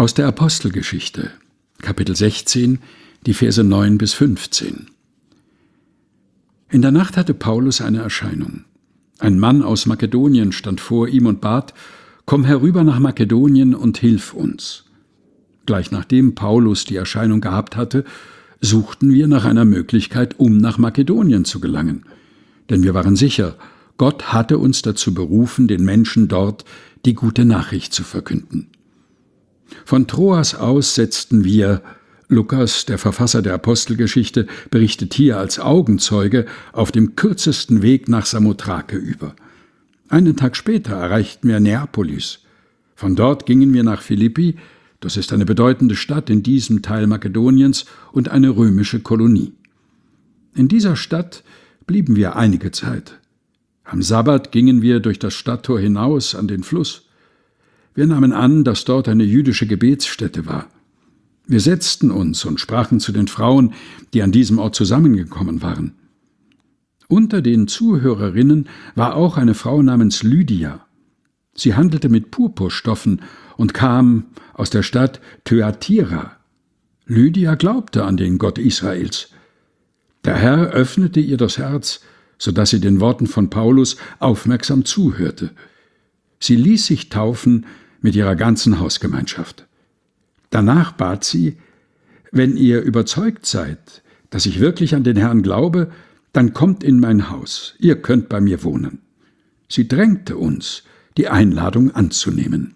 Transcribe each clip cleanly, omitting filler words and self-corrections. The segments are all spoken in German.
Aus der Apostelgeschichte, Kapitel 16, die Verse 9 bis 15. In der Nacht hatte Paulus eine Erscheinung. Ein Mann aus Makedonien stand vor ihm und bat: Komm herüber nach Makedonien und hilf uns. Gleich nachdem Paulus die Erscheinung gehabt hatte, suchten wir nach einer Möglichkeit, um nach Makedonien zu gelangen. Denn wir waren sicher, Gott hatte uns dazu berufen, den Menschen dort die gute Nachricht zu verkünden. Von Troas aus setzten wir, Lukas, der Verfasser der Apostelgeschichte, berichtet hier als Augenzeuge, auf dem kürzesten Weg nach Samothrake über. Einen Tag später erreichten wir Neapolis. Von dort gingen wir nach Philippi, das ist eine bedeutende Stadt in diesem Teil Makedoniens und eine römische Kolonie. In dieser Stadt blieben wir einige Zeit. Am Sabbat gingen wir durch das Stadttor hinaus an den Fluss. Wir nahmen an, dass dort eine jüdische Gebetsstätte war. Wir setzten uns und sprachen zu den Frauen, die an diesem Ort zusammengekommen waren. Unter den Zuhörerinnen war auch eine Frau namens Lydia. Sie handelte mit Purpurstoffen und kam aus der Stadt Thyatira. Lydia glaubte an den Gott Israels. Der Herr öffnete ihr das Herz, so dass sie den Worten von Paulus aufmerksam zuhörte. Sie ließ sich taufen mit ihrer ganzen Hausgemeinschaft. Danach bat sie: Wenn ihr überzeugt seid, dass ich wirklich an den Herrn glaube, dann kommt in mein Haus, ihr könnt bei mir wohnen. Sie drängte uns, die Einladung anzunehmen.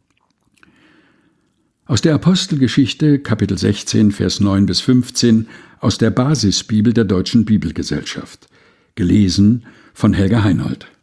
Aus der Apostelgeschichte, Kapitel 16, Vers 9 bis 15, aus der Basisbibel der Deutschen Bibelgesellschaft. Gelesen von Helga Heinold.